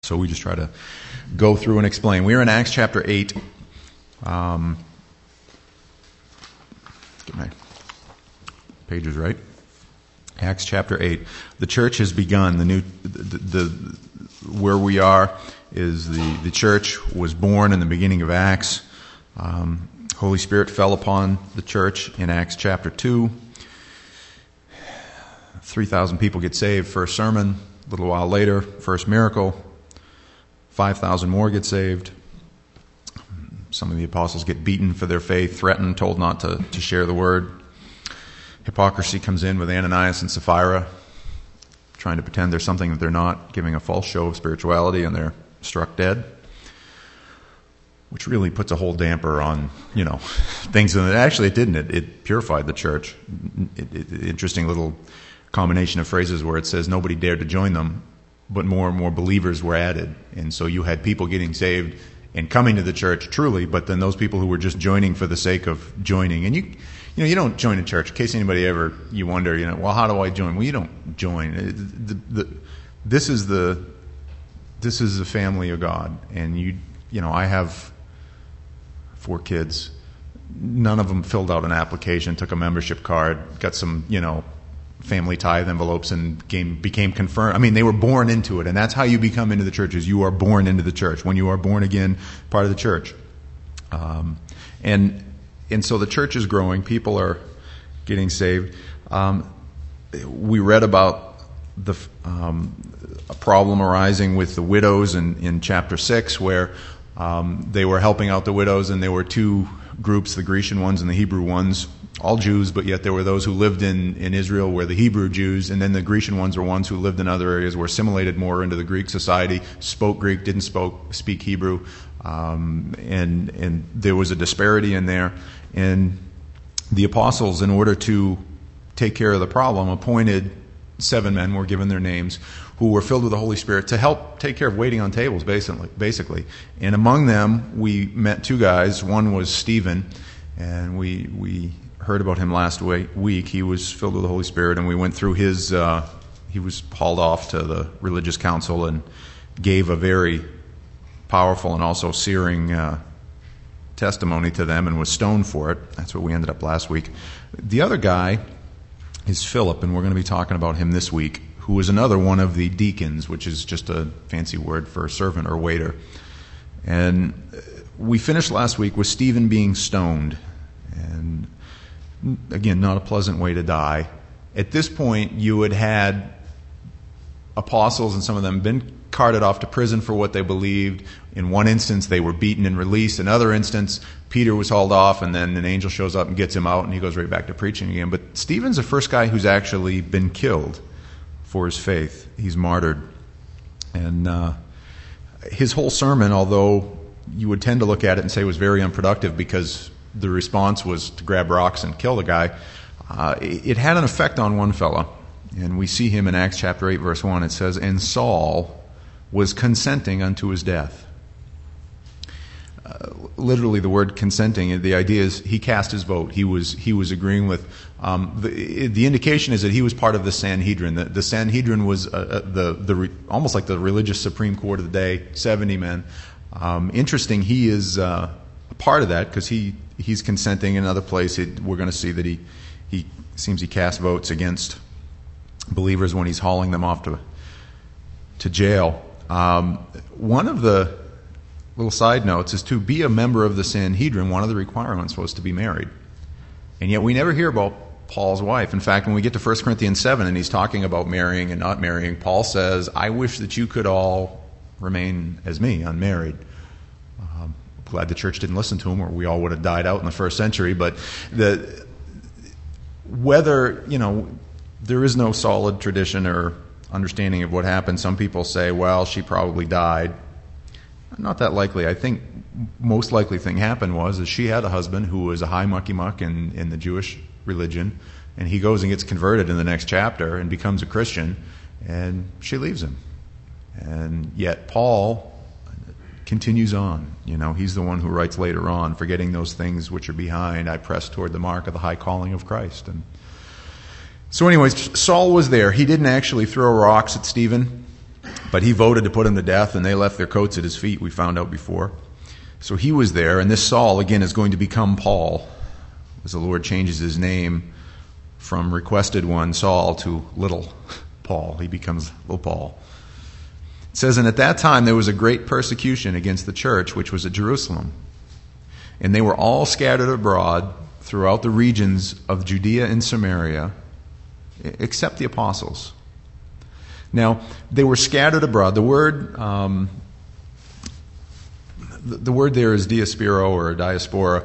So we just try to go through and explain. We're in Acts chapter 8. Get my pages right. Acts chapter 8. The church has begun. Where we are is the church was born in the beginning of Acts. Holy Spirit fell upon the church in Acts chapter 2. 3,000 people get saved, first sermon. A little while later, first miracle. 5,000 more get saved. Some of the apostles get beaten for their faith, threatened, told not to share the word. Hypocrisy comes in with Ananias and Sapphira, trying to pretend they're something that they're not, giving a false show of spirituality, and they're struck dead. Which really puts a whole damper on, things. And actually it didn't. It purified the church. Interesting little combination of phrases where it says nobody dared to join them, but more and more believers were added. And so you had people getting saved and coming to the church truly, but then those people who were just joining for the sake of joining. And you don't join a church. In case anybody you wonder, well, how do I join? Well, you don't join. This is the family of God. And I have 4 kids. None of them filled out an application, took a membership card, got some, family tithe envelopes and became confirmed. I mean, they were born into it, and that's how you become into the church, is you are born into the church. When you are born again, part of the church. And so the church is growing. People are getting saved. We read about a problem arising with the widows in chapter 6, where they were helping out the widows, and there were 2 groups, the Grecian ones and the Hebrew ones, all Jews, but yet there were those who lived in Israel were the Hebrew Jews, and then the Grecian ones were ones who lived in other areas, were assimilated more into the Greek society, spoke Greek, didn't speak Hebrew, and there was a disparity in there. And the apostles, in order to take care of the problem, appointed 7 men, were given their names, who were filled with the Holy Spirit to help take care of waiting on tables, basically. And among them, we met 2 guys. One was Stephen, and we heard about him last week. He was filled with the Holy Spirit, and we went through his, he was hauled off to the religious council and gave a very powerful and also searing testimony to them and was stoned for it. That's what we ended up last week. The other guy is Philip, and we're going to be talking about him this week, who is another one of the deacons, which is just a fancy word for servant or waiter. And we finished last week with Stephen being stoned. And again, not a pleasant way to die. At this point, you had apostles, and some of them been carted off to prison for what they believed. In one instance, they were beaten and released. In another instance, Peter was hauled off, and then an angel shows up and gets him out, and he goes right back to preaching again. But Stephen's the first guy who's actually been killed for his faith. He's martyred. And his whole sermon, although you would tend to look at it and say it was very unproductive because the response was to grab rocks and kill the guy, it had an effect on one fella. And we see him in Acts chapter 8, verse 1. It says, "And Saul was consenting unto his death." Literally, the word consenting, the idea is he cast his vote. He was agreeing with. The indication is that he was part of the Sanhedrin. The Sanhedrin was almost like the religious Supreme Court of the day, 70 men. Interesting, he is a part of that because he's consenting. In another place, we're going to see that he seems he cast votes against believers when he's hauling them off to jail. One of the little side notes is, to be a member of the Sanhedrin, one of the requirements was to be married. And yet we never hear about Paul's wife. In fact, when we get to 1 Corinthians 7 and he's talking about marrying and not marrying, Paul says, "I wish that you could all remain as me, unmarried." Glad the church didn't listen to him, or we all would have died out in the first century. But whether, there is no solid tradition or understanding of what happened. Some people say, well, she probably died. Not that likely. I think most likely thing happened was she had a husband who was a high mucky-muck in the Jewish religion, and he goes and gets converted in the next chapter and becomes a Christian, and she leaves him. And yet Paul continues on. He's the one who writes later on, "Forgetting those things which are behind, I press toward the mark of the high calling of Christ." And so anyways, Saul was there. He didn't actually throw rocks at Stephen. But he voted to put him to death, and they left their coats at his feet, we found out before. So he was there, and this Saul, again, is going to become Paul, as the Lord changes his name from requested one, Saul, to little Paul. He becomes little Paul. It says, and at that time there was a great persecution against the church, which was at Jerusalem. And they were all scattered abroad throughout the regions of Judea and Samaria, except the apostles. Now, they were scattered abroad. The word there is diaspora or diaspora.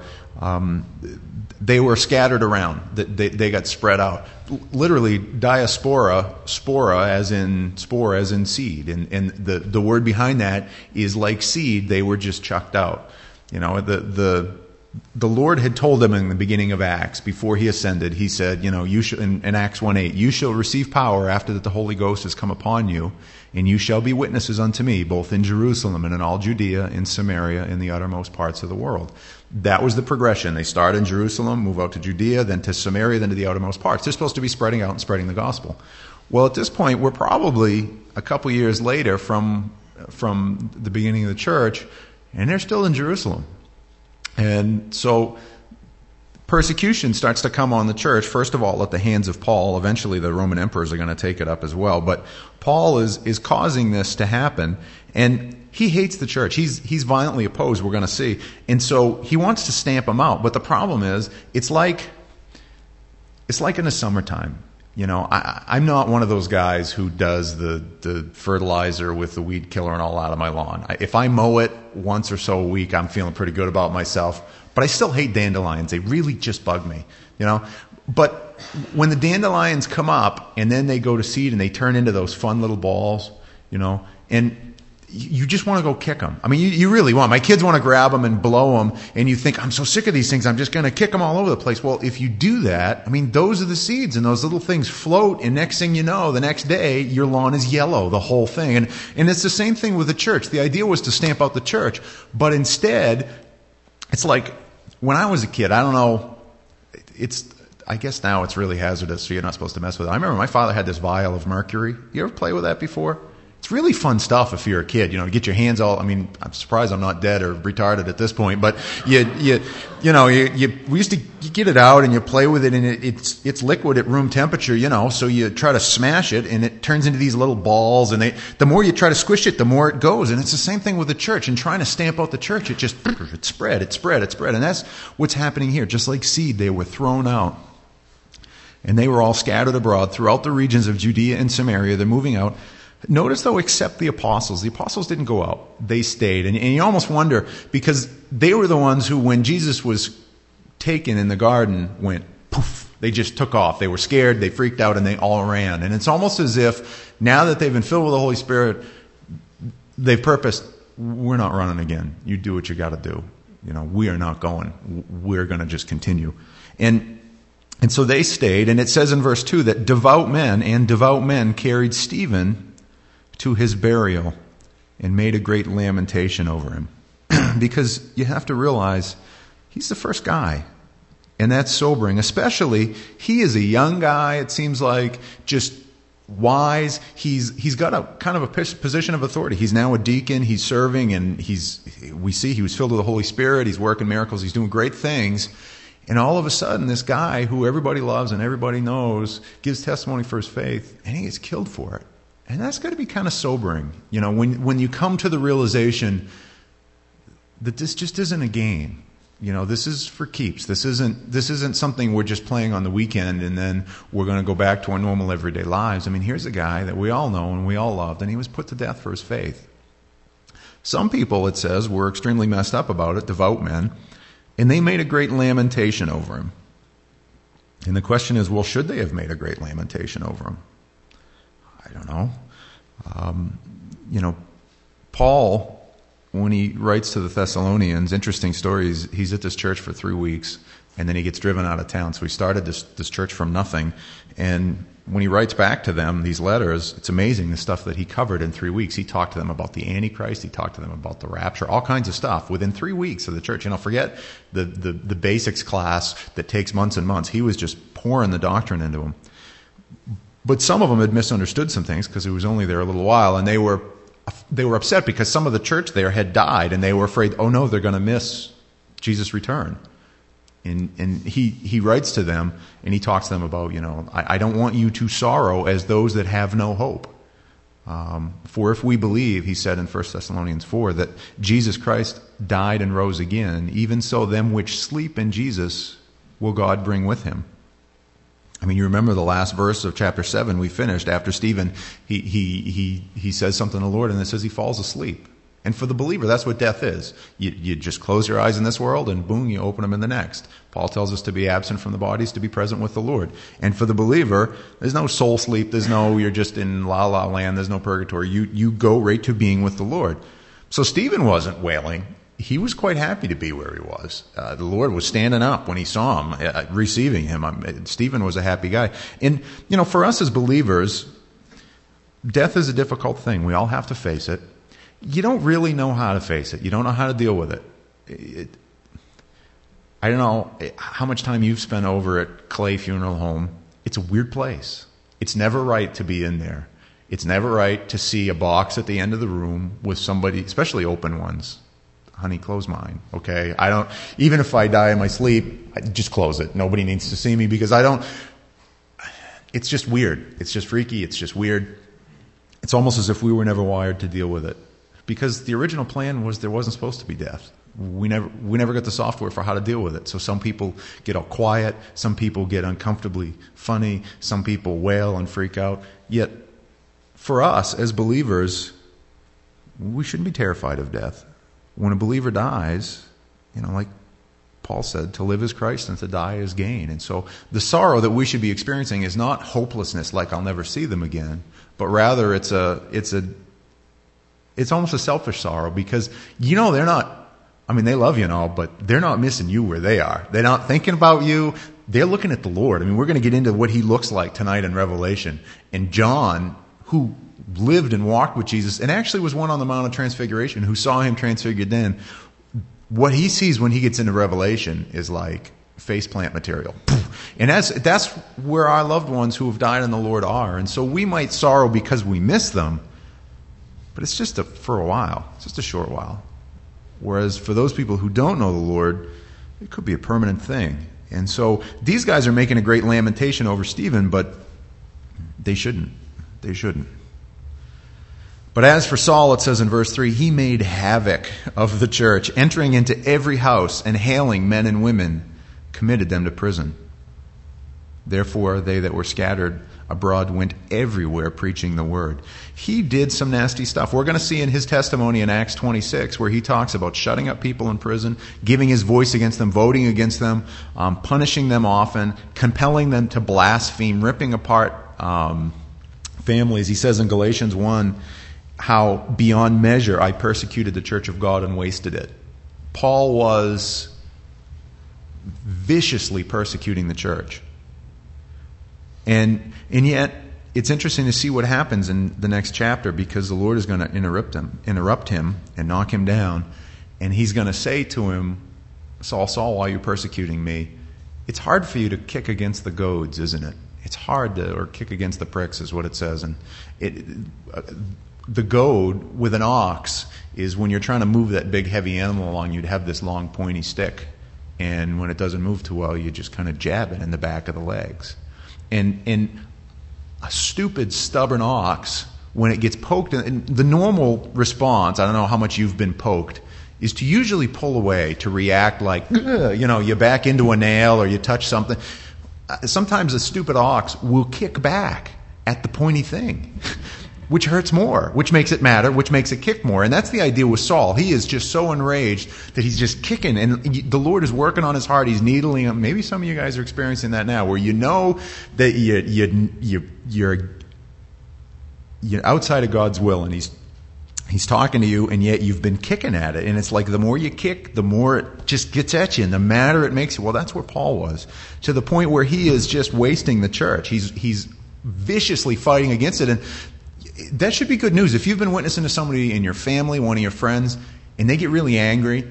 They were scattered around. They got spread out. Literally, diaspora, spora as in spore, as in seed. And the word behind that is like seed. They were just chucked out. You know, the Lord had told them in the beginning of Acts, before he ascended, he said, you know, you shall, in Acts 1:8, you shall receive power after that the Holy Ghost has come upon you, and you shall be witnesses unto me, both in Jerusalem and in all Judea, in Samaria, and the uttermost parts of the world. That was the progression. They start in Jerusalem, move out to Judea, then to Samaria, then to the outermost parts. They're supposed to be spreading out and spreading the gospel. Well, at this point, we're probably a couple years later from the beginning of the church, and they're still in Jerusalem. And so persecution starts to come on the church, first of all, at the hands of Paul. Eventually the Roman emperors are going to take it up as well. But Paul is causing this to happen, and he hates the church. He's violently opposed, we're going to see. And so he wants to stamp them out. But the problem is, it's like in the summertime. You know, I'm not one of those guys who does the fertilizer with the weed killer and all out of my lawn. If I mow it once or so a week, I'm feeling pretty good about myself. But I still hate dandelions. They really just bug me, you know. But when the dandelions come up and then they go to seed and they turn into those fun little balls, you know, and you just want to go kick them. I mean, you really want. My kids want to grab them and blow them, and you think, I'm so sick of these things, I'm just going to kick them all over the place. Well, if you do that, I mean, those are the seeds, and those little things float, and next thing you know, the next day, your lawn is yellow, the whole thing. And it's the same thing with the church. The idea was to stamp out the church, but instead, it's like, when I was a kid, I don't know, I guess now it's really hazardous, so you're not supposed to mess with it. I remember my father had this vial of mercury. You ever play with that before? It's really fun stuff if you're a kid, you know, get your hands all, I mean, I'm surprised I'm not dead or retarded at this point, but we used to get it out and you play with it, and it's liquid at room temperature, you know, so you try to smash it and it turns into these little balls, and the more you try to squish it, the more it goes. And it's the same thing with the church, and trying to stamp out the church, it spread. And that's what's happening here. Just like seed, they were thrown out. And they were all scattered abroad throughout the regions of Judea and Samaria. They're moving out. Notice, though, except the apostles. The apostles didn't go out. They stayed. And you almost wonder, because they were the ones who, when Jesus was taken in the garden, went poof. They just took off. They were scared, they freaked out, and they all ran. And it's almost as if, now that they've been filled with the Holy Spirit, they've purposed, we're not running again. You do what you got to do. You know, we are not going. We're going to just continue. And so they stayed. And it says in verse 2 that devout men carried Stephen to his burial and made a great lamentation over him. Because you have to realize, he's the first guy. And that's sobering. Especially, he is a young guy, it seems like, just wise. He's got a kind of a position of authority. He's now a deacon, he's serving, and we see he was filled with the Holy Spirit, he's working miracles, he's doing great things. And all of a sudden, this guy who everybody loves and everybody knows gives testimony for his faith, and he gets killed for it. And that's got to be kind of sobering, you know, when you come to the realization that this just isn't a game. You know, this is for keeps. This isn't something we're just playing on the weekend and then we're going to go back to our normal everyday lives. I mean, here's a guy that we all know and we all loved, and he was put to death for his faith. Some people, it says, were extremely messed up about it, devout men, and they made a great lamentation over him. And the question is, well, should they have made a great lamentation over him? I don't know. You know, Paul, when he writes to the Thessalonians, interesting story, he's at this church for 3 weeks, and then he gets driven out of town. So he started this church from nothing. And when he writes back to them these letters, it's amazing the stuff that he covered in 3 weeks. He talked to them about the Antichrist. He talked to them about the rapture, all kinds of stuff within 3 weeks of the church. You know, forget the basics class that takes months and months. He was just pouring the doctrine into them. But some of them had misunderstood some things because he was only there a little while, and they were upset because some of the church there had died, and they were afraid, oh no, they're going to miss Jesus' return. And he writes to them, and he talks to them about, I don't want you to sorrow as those that have no hope. For if we believe, he said in 1 Thessalonians 4, that Jesus Christ died and rose again, even so them which sleep in Jesus will God bring with him. I mean, you remember the last verse of chapter 7 we finished. After Stephen, he says something to the Lord, and it says he falls asleep. And for the believer, that's what death is. You just close your eyes in this world, and boom, you open them in the next. Paul tells us to be absent from the bodies, to be present with the Lord. And for the believer, there's no soul sleep. There's no, you're just in la la land. There's no purgatory. You go right to being with the Lord. So Stephen wasn't wailing. He was quite happy to be where he was. The Lord was standing up when he saw him, receiving him. Stephen was a happy guy. And, for us as believers, death is a difficult thing. We all have to face it. You don't really know how to face it. You don't know how to deal with it. I don't know how much time you've spent over at Clay Funeral Home. It's a weird place. It's never right to be in there. It's never right to see a box at the end of the room with somebody, especially open ones. Honey, close mine, okay? Even if I die in my sleep, I just close it. Nobody needs to see me because it's just weird. It's just freaky. It's just weird. It's almost as if we were never wired to deal with it. Because the original plan was there wasn't supposed to be death. We never got the software for how to deal with it. So some people get all quiet. Some people get uncomfortably funny. Some people wail and freak out. Yet, for us as believers, we shouldn't be terrified of death. When a believer dies, like Paul said, to live is Christ and to die is gain. And so the sorrow that we should be experiencing is not hopelessness, like I'll never see them again, but rather it's almost a selfish sorrow because, they're not, they love you and all, but they're not missing you where they are. They're not thinking about you. They're looking at the Lord. We're going to get into what he looks like tonight in Revelation. And John, who lived and walked with Jesus and actually was one on the Mount of Transfiguration who saw him transfigured then, what he sees when he gets into Revelation is like faceplant material. And that's where our loved ones who have died in the Lord are. And so we might sorrow because we miss them, but it's just for a while. It's just a short while. Whereas for those people who don't know the Lord, it could be a permanent thing. And so these guys are making a great lamentation over Stephen, but they shouldn't. They shouldn't. But as for Saul, it says in verse 3, he made havoc of the church, entering into every house and hailing men and women, committed them to prison. Therefore, they that were scattered abroad went everywhere preaching the word. He did some nasty stuff. We're going to see in his testimony in Acts 26 where he talks about shutting up people in prison, giving his voice against them, voting against them, punishing them often, compelling them to blaspheme, ripping apart families. He says in Galatians 1, how beyond measure I persecuted the church of God and wasted it. Paul was viciously persecuting the church. And yet, it's interesting to see what happens in the next chapter because the Lord is going to interrupt him and knock him down. And he's going to say to him, Saul, Saul, why are you persecuting me? It's hard for you to kick against the goads, isn't it? It's hard or kick against the pricks is what it says. And the goad with an ox is when you're trying to move that big heavy animal along, you'd have this long pointy stick. And when it doesn't move too well, you just kind of jab it in the back of the legs. And a stupid, stubborn ox, when it gets poked, and the normal response, I don't know how much you've been poked, is to usually pull away, to react like, you back into a nail or you touch something. Sometimes a stupid ox will kick back at the pointy thing, which hurts more, which makes it matter, which makes it kick more. And that's the idea with Saul. He is just so enraged that he's just kicking, and the Lord is working on his heart. He's needling him. Maybe some of you guys are experiencing that now, where you know that you're outside of God's will, and He's talking to you, and yet you've been kicking at it. And it's like the more you kick, the more it just gets at you, and the madder it makes you. Well, that's where Paul was, to the point where he is just wasting the church. He's viciously fighting against it. And that should be good news. If you've been witnessing to somebody in your family, one of your friends, and they get really angry,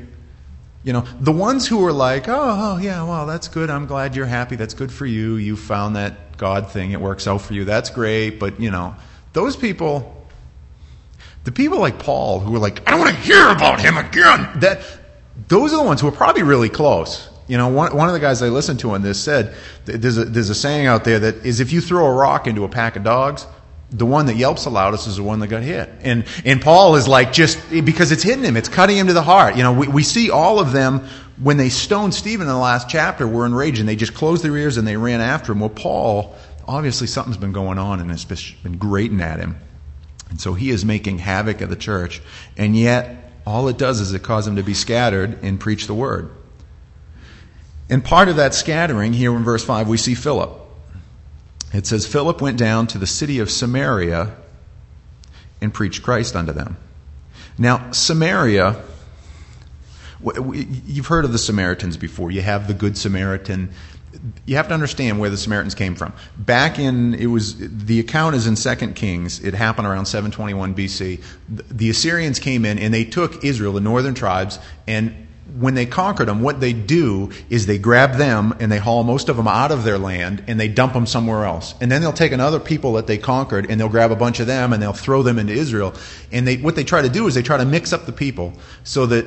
the ones who are like, oh yeah, well, that's good. I'm glad you're happy. That's good for you. You found that God thing. It works out for you. That's great. But, those people, the people like Paul who were like, I don't want to hear about him again. Those are the ones who are probably really close. One of the guys I listened to on this said, there's a saying out there that is if you throw a rock into a pack of dogs, the one that yelps the loudest is the one that got hit. And Paul is like, just because it's hitting him, it's cutting him to the heart. We see all of them when they stoned Stephen in the last chapter were enraged and they just closed their ears and they ran after him. Well, Paul, obviously something's been going on and it's been grating at him. And so he is making havoc of the church. And yet, all it does is it causes him to be scattered and preach the word. And part of that scattering, here in verse 5, we see Philip. It says, Philip went down to the city of Samaria and preached Christ unto them. Now, Samaria, you've heard of the Samaritans before. You have the Good Samaritan. You have to understand where the Samaritans came from. The account is in 2 Kings. It happened around 721 BC. The Assyrians came in and they took Israel, the northern tribes, and when they conquered them, what they do is they grab them and they haul most of them out of their land and they dump them somewhere else. And then they'll take another people that they conquered and they'll grab a bunch of them and they'll throw them into Israel. And what they try to do is they try to mix up the people so that,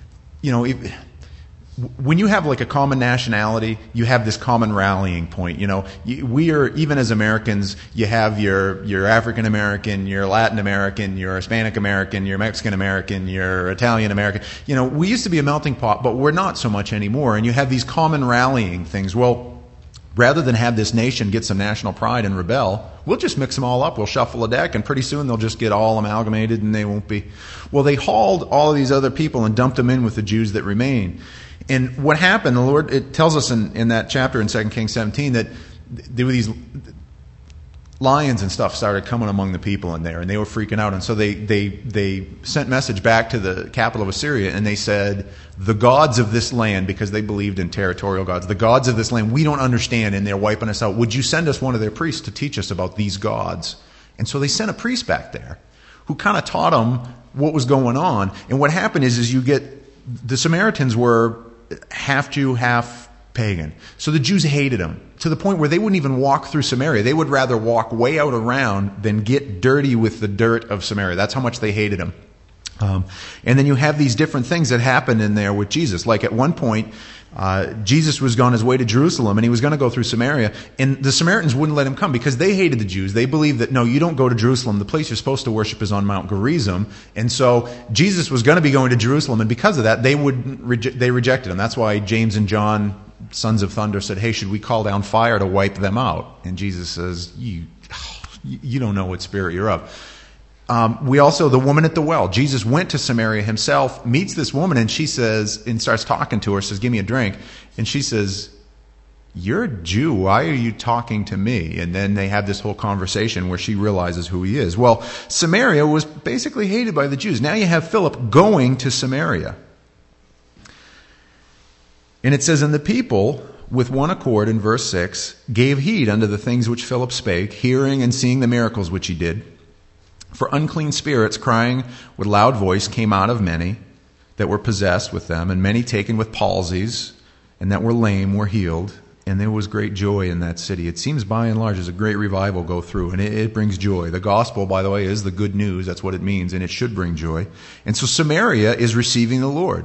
when you have like a common nationality, you have this common rallying point. We are, even as Americans, you have your African American, your Latin American, your Hispanic American, your Mexican American, your Italian American. We used to be a melting pot, but we're not so much anymore. And you have these common rallying things. Well, rather than have this nation get some national pride and rebel, we'll just mix them all up. We'll shuffle a deck, and pretty soon they'll just get all amalgamated, and they won't be. Well, they hauled all of these other people and dumped them in with the Jews that remained. And what happened, the Lord, it tells us in that chapter in 2 Kings 17 that there were these lions and stuff started coming among the people in there, and they were freaking out. And so they sent message back to the capital of Assyria, and they said, the gods of this land, because they believed in territorial gods, the gods of this land, we don't understand, and they're wiping us out. Would you send us one of their priests to teach us about these gods? And so they sent a priest back there who kind of taught them what was going on. And what happened is you get, the Samaritans were half Jew, half pagan. So the Jews hated them to the point where they wouldn't even walk through Samaria. They would rather walk way out around than get dirty with the dirt of Samaria. That's how much they hated him. And then you have these different things that happened in there with Jesus. Like at one point, Jesus was on his way to Jerusalem and he was going to go through Samaria, and the Samaritans wouldn't let him come because they hated the Jews. They believed that, no, you don't go to Jerusalem. The place you're supposed to worship is on Mount Gerizim. And so Jesus was going to be going to Jerusalem, and because of that, they rejected him. That's why James and John, sons of thunder, said, hey, should we call down fire to wipe them out? And Jesus says, you don't know what spirit you're of. We also, the woman at the well, Jesus went to Samaria himself, meets this woman, and she says, and starts talking to her, says, give me a drink. And she says, you're a Jew. Why are you talking to me? And then they have this whole conversation where she realizes who he is. Well, Samaria was basically hated by the Jews. Now you have Philip going to Samaria. And it says, and the people, with one accord, in verse 6, gave heed unto the things which Philip spake, hearing and seeing the miracles which he did. For unclean spirits, crying with loud voice, came out of many that were possessed with them, and many taken with palsies, and that were lame were healed. And there was great joy in that city. It seems by and large there's a great revival go through, and it brings joy. The gospel, by the way, is the good news. That's what it means, and it should bring joy. And so Samaria is receiving the Lord.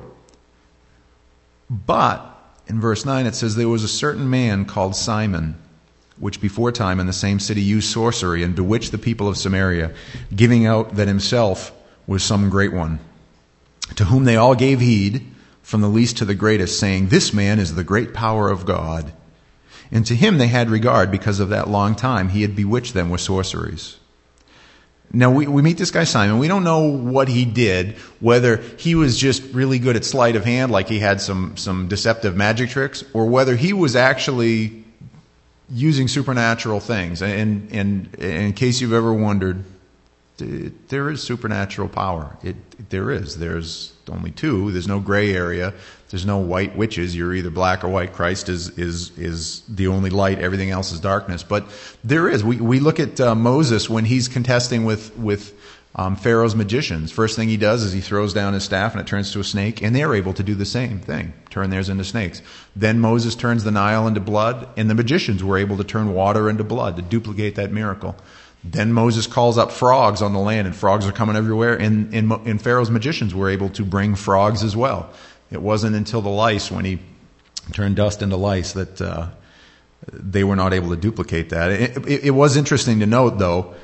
But in verse 9 it says, there was a certain man called Simon, which before time in the same city used sorcery and bewitched the people of Samaria, giving out that himself was some great one, to whom they all gave heed, from the least to the greatest, saying, this man is the great power of God. And to him they had regard, because of that long time he had bewitched them with sorceries. Now we meet this guy Simon. We don't know what he did, whether he was just really good at sleight of hand, like he had some deceptive magic tricks, or whether he was actually using supernatural things. And in case you've ever wondered, there is supernatural power. There's only two. There's no gray area. There's no white witches. You're either black or white. Christ is the only light. Everything else is darkness. But there is. We look at Moses when he's contesting with Pharaoh's magicians. First thing he does is he throws down his staff and it turns to a snake, and they're able to do the same thing, turn theirs into snakes. Then Moses turns the Nile into blood, and the magicians were able to turn water into blood to duplicate that miracle. Then Moses calls up frogs on the land, and frogs are coming everywhere, and Pharaoh's magicians were able to bring frogs as well. It wasn't until the lice, when he turned dust into lice, that they were not able to duplicate that. It was interesting to note, though,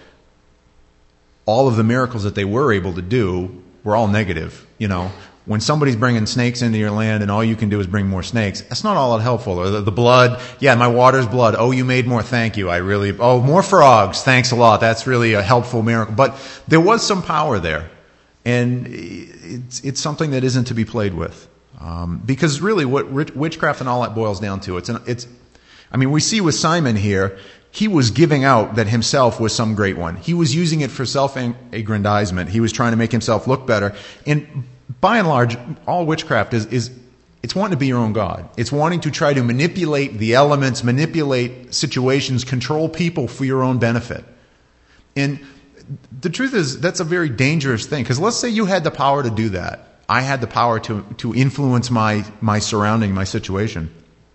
all of the miracles that they were able to do were all negative. When somebody's bringing snakes into your land and all you can do is bring more snakes, that's not all that helpful. Or the blood, yeah, my water's blood. Oh, you made more, thank you. More frogs, thanks a lot. That's really a helpful miracle. But there was some power there. And it's something that isn't to be played with. Because really what witchcraft and all that boils down to, we see with Simon here, he was giving out that himself was some great one. He was using it for self-aggrandizement. He was trying to make himself look better. And by and large, all witchcraft is it's wanting to be your own God. It's wanting to try to manipulate the elements, manipulate situations, control people for your own benefit. And the truth is, that's a very dangerous thing. Because let's say you had the power to do that. I had the power to influence my surrounding, my situation.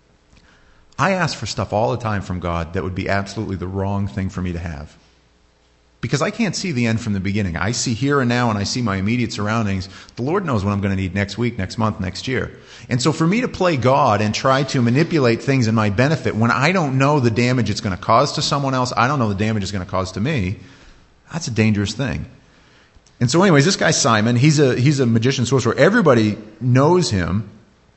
I ask for stuff all the time from God that would be absolutely the wrong thing for me to have. Because I can't see the end from the beginning. I see here and now, and I see my immediate surroundings. The Lord knows what I'm going to need next week, next month, next year. And so for me to play God and try to manipulate things in my benefit when I don't know the damage it's going to cause to someone else, I don't know the damage it's going to cause to me, that's a dangerous thing. And so anyways, this guy Simon, he's a magician sorcerer. Everybody knows him.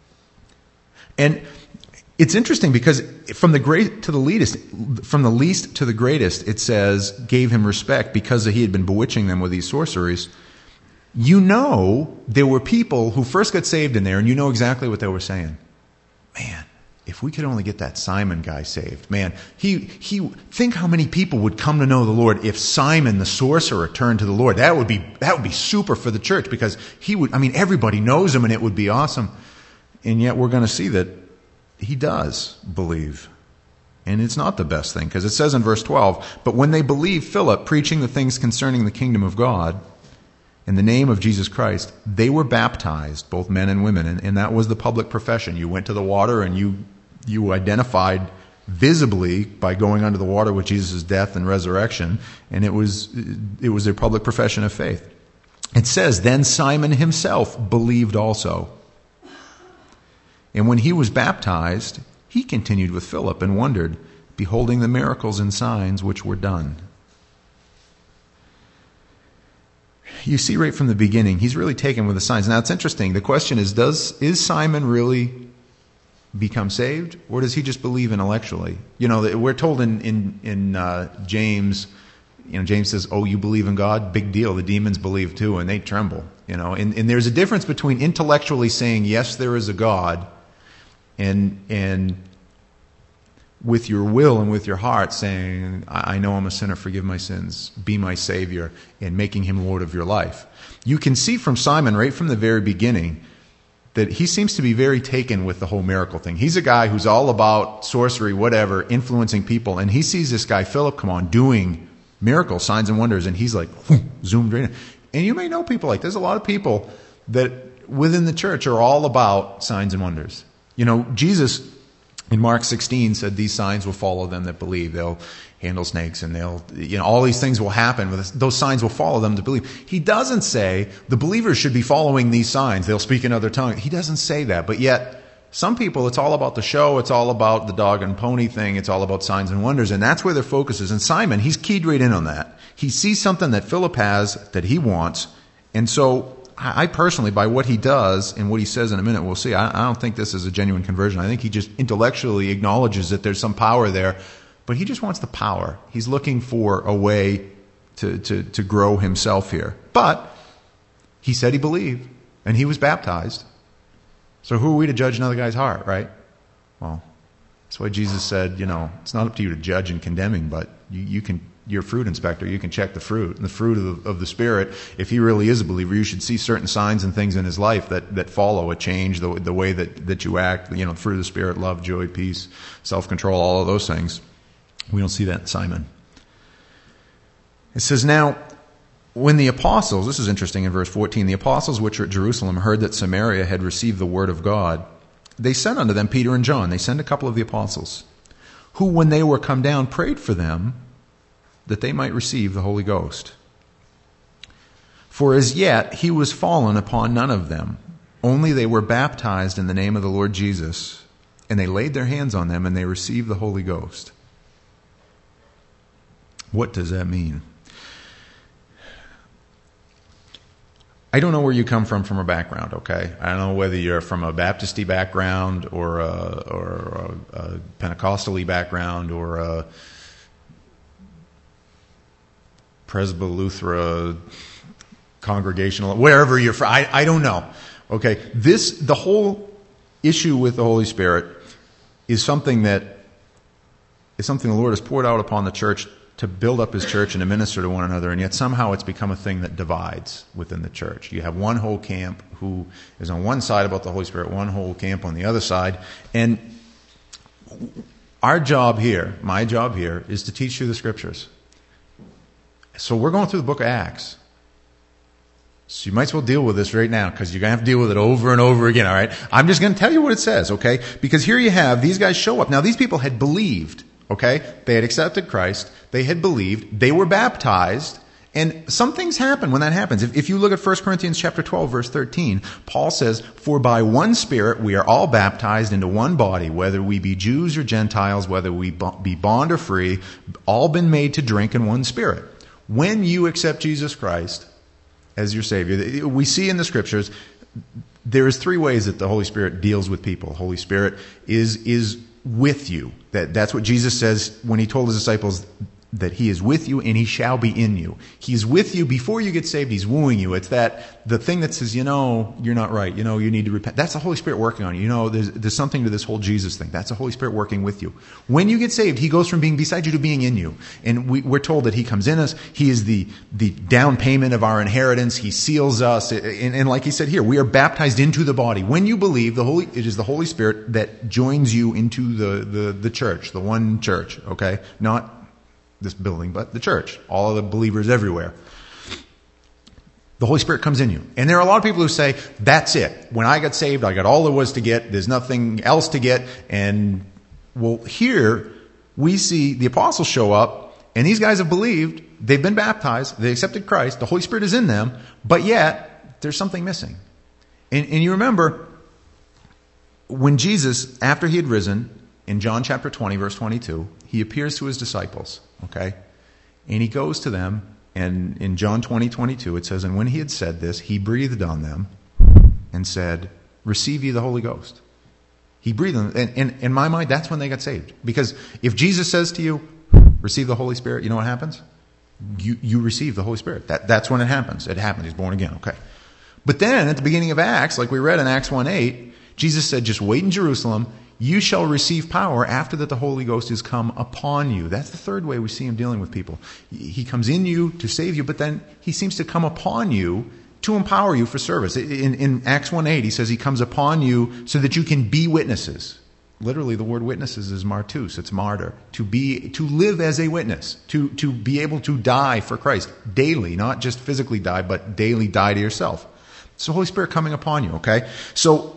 And it's interesting because from the great to the least, from the least to the greatest, it says, gave him respect because he had been bewitching them with these sorceries. There were people who first got saved in there, and you know exactly what they were saying. Man, if we could only get that Simon guy saved. Man, he think how many people would come to know the Lord if Simon the sorcerer turned to the Lord. That would be super for the church, because everybody knows him and it would be awesome. And yet we're going to see that he does believe. And it's not the best thing, because it says in verse 12, but when they believed Philip preaching the things concerning the kingdom of God in the name of Jesus Christ, they were baptized, both men and women. And that was the public profession. You went to the water and you identified visibly by going under the water with Jesus' death and resurrection. And it was their public profession of faith. It says, then Simon himself believed also. And when he was baptized, he continued with Philip and wondered, beholding the miracles and signs which were done. You see right from the beginning, he's really taken with the signs. Now it's interesting. The question is Simon really become saved, or does he just believe intellectually? We're told in James, James says, oh, you believe in God? Big deal. The demons believe too, and they tremble. And there's a difference between intellectually saying, yes, there is a God, and with your will and with your heart saying, I know I'm a sinner, forgive my sins, be my Savior, and making him Lord of your life. You can see from Simon right from the very beginning that he seems to be very taken with the whole miracle thing. He's a guy who's all about sorcery, whatever, influencing people, and he sees this guy, Philip, come on, doing miracles, signs and wonders, and he's like, zoomed right in. And you may know people like, there's a lot of people that within the church are all about signs and wonders. Jesus in Mark 16 said these signs will follow them that believe. They'll handle snakes and all these things will happen. Those signs will follow them to believe. He doesn't say the believers should be following these signs. They'll speak in other tongues. He doesn't say that. But yet, some people, it's all about the show. It's all about the dog and pony thing. It's all about signs and wonders. And that's where their focus is. And Simon, he's keyed right in on that. He sees something that Philip has that he wants. And so I personally, by what he does and what he says in a minute, we'll see. I don't think this is a genuine conversion. I think he just intellectually acknowledges that there's some power there, but he just wants the power. He's looking for a way to grow himself here. But he said he believed, and he was baptized. So who are we to judge another guy's heart, right? Well, that's why Jesus said, it's not up to you to judge and condemning, but you can. You're a fruit inspector. You can check the fruit. And the fruit of the Spirit, if he really is a believer, you should see certain signs and things in his life that follow a change, the way that you act, the fruit of the Spirit, love, joy, peace, self-control, all of those things. We don't see that in Simon. It says, now, when the apostles, this is interesting in verse 14, the apostles which were at Jerusalem heard that Samaria had received the word of God, they sent unto them Peter and John. They sent a couple of the apostles, who when they were come down prayed for them that they might receive the Holy Ghost. For as yet he was fallen upon none of them, only they were baptized in the name of the Lord Jesus, and they laid their hands on them and they received the Holy Ghost. What does that mean? I don't know where you come from a background, okay? I don't know whether you're from a Baptist-y background or a Pentecostal-y background or a Presbyluthera congregational, wherever you're from. I don't know, okay? The whole issue with the Holy Spirit is something the Lord has poured out upon the church to build up His church and to minister to one another, and yet somehow it's become a thing that divides within the church. You have one whole camp who is on one side about the Holy Spirit, one whole camp on the other side, and our job here, my job here, is to teach you the Scriptures. So we're going through the book of Acts. So you might as well deal with this right now, because you're going to have to deal with it over and over again, all right? I'm just going to tell you what it says, okay? Because here you have, these guys show up. Now, these people had believed. Okay? They had accepted Christ. They had believed. They were baptized. And some things happen when that happens. If you look at 1 Corinthians chapter 12, verse 13, Paul says, "For by one Spirit we are all baptized into one body, whether we be Jews or Gentiles, whether we be bond or free, all been made to drink in one Spirit." When you accept Jesus Christ as your Savior, we see in the Scriptures, there is three ways that the Holy Spirit deals with people. The Holy Spirit is with you. That's what Jesus says when He told His disciples that He is with you and He shall be in you. He's with you before you get saved. He's wooing you. It's the thing that says, you're not right. You need to repent. That's the Holy Spirit working on you. There's something to this whole Jesus thing. That's the Holy Spirit working with you. When you get saved, He goes from being beside you to being in you. And we're told that He comes in us. He is the down payment of our inheritance. He seals us. And like He said here, we are baptized into the body. When you believe, it is the Holy Spirit that joins you into the church, the one church, okay? Not this building, but the church, all of the believers everywhere. The Holy Spirit comes in you. And there are a lot of people who say, that's it. When I got saved, I got all there was to get. There's nothing else to get. And, well, here we see the apostles show up, and these guys have believed. They've been baptized. They accepted Christ. The Holy Spirit is in them. But yet, there's something missing. And you remember, when Jesus, after He had risen, in John chapter 20, verse 22, He appears to His disciples, okay? And He goes to them, and in John 20:22, it says, "And when He had said this, He breathed on them and said, 'Receive ye the Holy Ghost.'" He breathed on them. And in my mind, that's when they got saved. Because if Jesus says to you, "Receive the Holy Spirit," you know what happens? You receive the Holy Spirit. That's when it happens. It happens. He's born again, okay? But then, at the beginning of Acts, like we read in Acts 1:8, Jesus said, "Just wait in Jerusalem. You shall receive power after that the Holy Ghost is come upon you." That's the third way we see Him dealing with people. He comes in you to save you, but then He seems to come upon you to empower you for service. In Acts 1:8, He says He comes upon you so that you can be witnesses. Literally, the word witnesses is martus. It's martyr. To live as a witness. To be able to die for Christ daily. Not just physically die, but daily die to yourself. It's the Holy Spirit coming upon you, okay? So,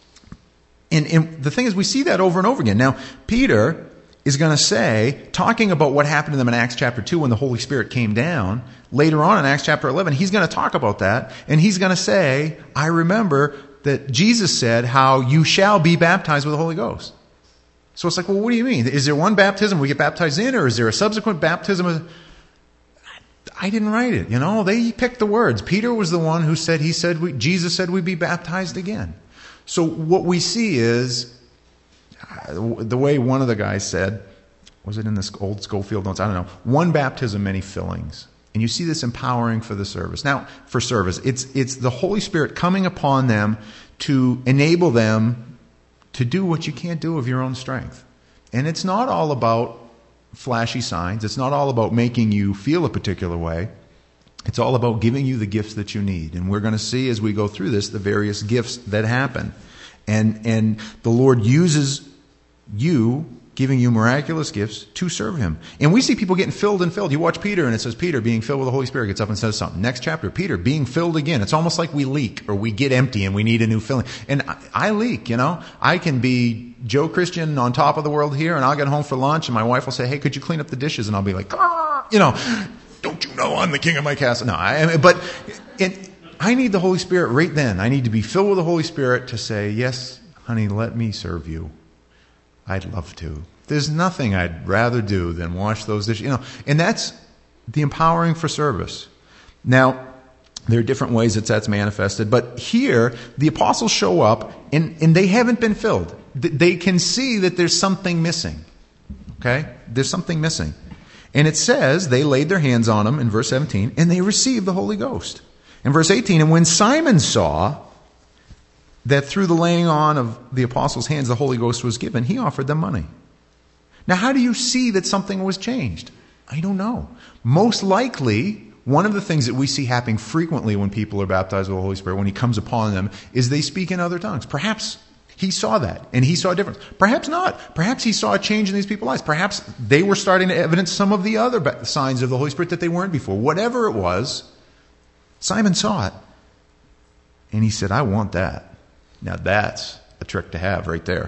and the thing is, we see that over and over again. Now, Peter is going to say, talking about what happened to them in Acts chapter 2 when the Holy Spirit came down, later on in Acts chapter 11, he's going to talk about that, and he's going to say, I remember that Jesus said how you shall be baptized with the Holy Ghost. So it's like, well, what do you mean? Is there one baptism we get baptized in, or is there a subsequent baptism? I didn't write it, They picked the words. Peter was the one who said, Jesus said we'd be baptized again. So what we see is, the way one of the guys said, was it in this old Schofield notes? I don't know. One baptism, many fillings. And you see this empowering for the service. Now, for service, it's the Holy Spirit coming upon them to enable them to do what you can't do of your own strength. And it's not all about flashy signs. It's not all about making you feel a particular way. It's all about giving you the gifts that you need. And we're going to see as we go through this the various gifts that happen. And the Lord uses you giving you miraculous gifts to serve him. And we see people getting filled and filled. You watch Peter and it says Peter being filled with the Holy Spirit gets up and says something. Next chapter, Peter being filled again. It's almost like we leak or we get empty and we need a new filling. And I leak, I can be Joe Christian on top of the world here, and I'll get home for lunch and my wife will say, hey, could you clean up the dishes? And I'll be like, don't you know I'm the king of my castle? No, I need the Holy Spirit right then. I need to be filled with the Holy Spirit to say, yes, honey, let me serve you. I'd love to. There's nothing I'd rather do than wash those dishes. And that's the empowering for service. Now, there are different ways that's manifested, but here the apostles show up and they haven't been filled. They can see that there's something missing. Okay? There's something missing. And it says they laid their hands on them in verse 17 and they received the Holy Ghost. In verse 18, and when Simon saw that through the laying on of the apostles' hands the Holy Ghost was given, he offered them money. Now, how do you see that something was changed? I don't know. Most likely, one of the things that we see happening frequently when people are baptized with the Holy Spirit, when he comes upon them, is they speak in other tongues. Perhaps he saw that, and he saw a difference. Perhaps not. Perhaps he saw a change in these people's lives. Perhaps they were starting to evidence some of the other signs of the Holy Spirit that they weren't before. Whatever it was, Simon saw it, and he said, I want that. Now that's a trick to have right there.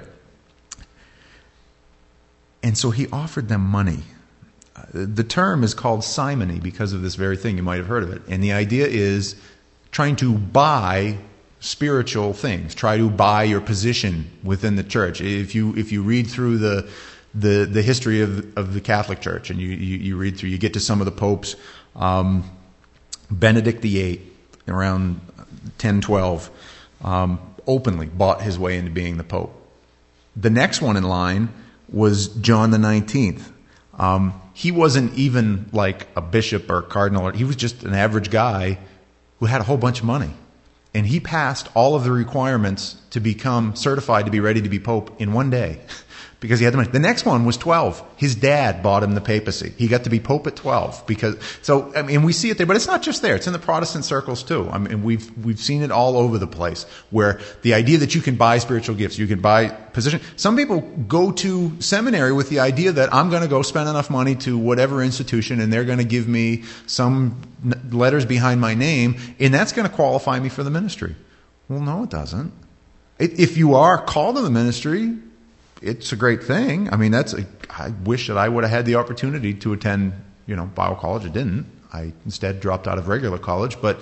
And so he offered them money. The term is called simony because of this very thing. You might have heard of it. And the idea is trying to buy spiritual things. Try to buy your position within the church. If you read through the history of the Catholic Church and you read through, you get to some of the popes, Benedict XVIII, around 1012, openly bought his way into being the Pope. The next one in line was John the 19th. He wasn't even like a bishop or a cardinal. He was just an average guy who had a whole bunch of money. And he passed all of the requirements to become certified to be ready to be Pope in one day. Because he had the money. The next one was 12. His dad bought him the papacy. He got to be Pope at 12. We see it there, but it's not just there. It's in the Protestant circles too. We've seen it all over the place, where the idea that you can buy spiritual gifts, you can buy position. Some people go to seminary with the idea that I'm going to go spend enough money to whatever institution, and they're going to give me some letters behind my name, and that's going to qualify me for the ministry. Well, no, it doesn't. If you are called to the ministry, it's a great thing. I wish that I would have had the opportunity to attend, Bible college. I didn't. I instead dropped out of regular college. But